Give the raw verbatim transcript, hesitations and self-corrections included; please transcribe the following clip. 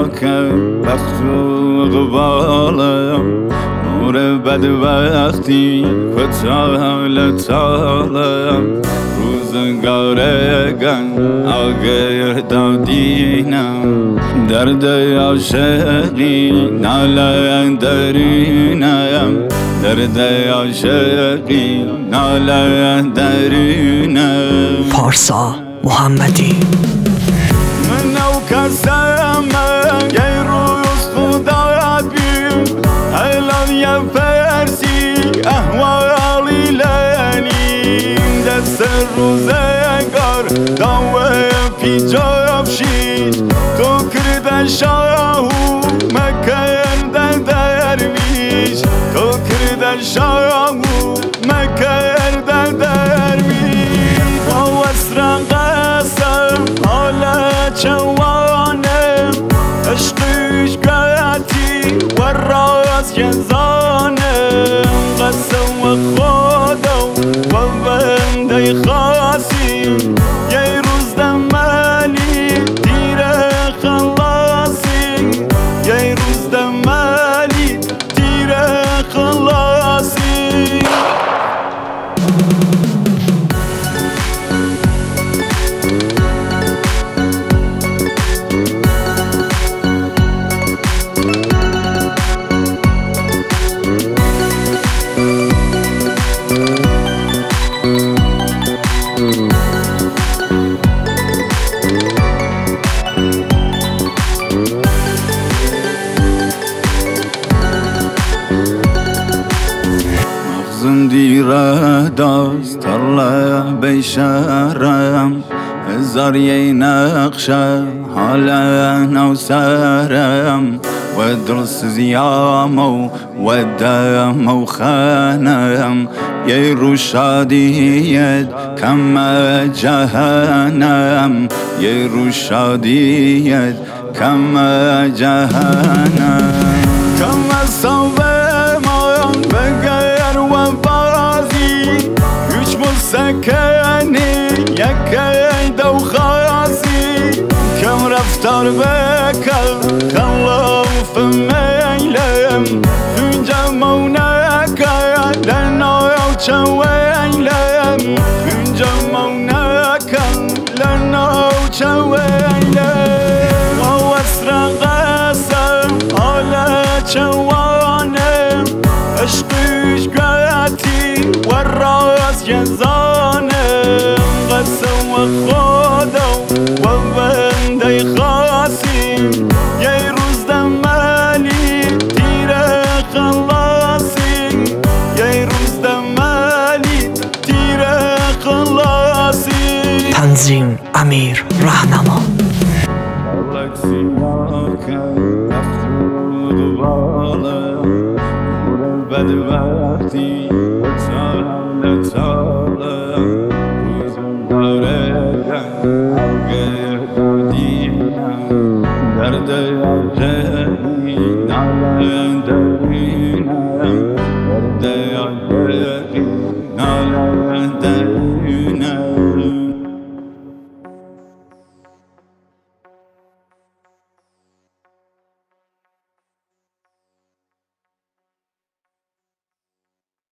که بخت و اقبالم نور بدبختی کتال تالم روزگارگان آگر دادینم درد عاشقی ناله درونم درد عاشقی ناله درونم پارسا محمدی منو کسم یه روز خدا بیم هلال یه فرسی احوالی لنیم دست روزگار داوه پیجاب شید تو کرده شاهو مکرده درویش تو کرده شاهو مکرده درویش با وسران قسم حالا چوانم عشقش گاتی و راز یزانم قسم و خدا و بنده خاصی یه روز دمالی تیر خلاصی یه روز دمالی تیر خلاصی زندیره داست طلع بیشرم هزار یه نقشه حالا نو سرم و دلسزیام و دم و خانم یه رو شادیت کم جهنم یه رو شادیت کم جهنم کم صوبه من بگر و بازی هیچ مسکنی یکی دو خاصی کم رفتار بکل خلاف میلم اینجا مونکه لنو چویلم اینجا مونکه لنو چویلم و اسرا قسم حالا چوانم عشقش گاتی و راز یزانم قسم و خدا و بنده خاصی یه روز دمالی تیر خلاصی یه روز دمالی تیر خلاصی تنظیم امیر رهنما بدبختی تال تالم روزگارگان آگر دادینم درد عاشقی ناله درونم درد عاشقی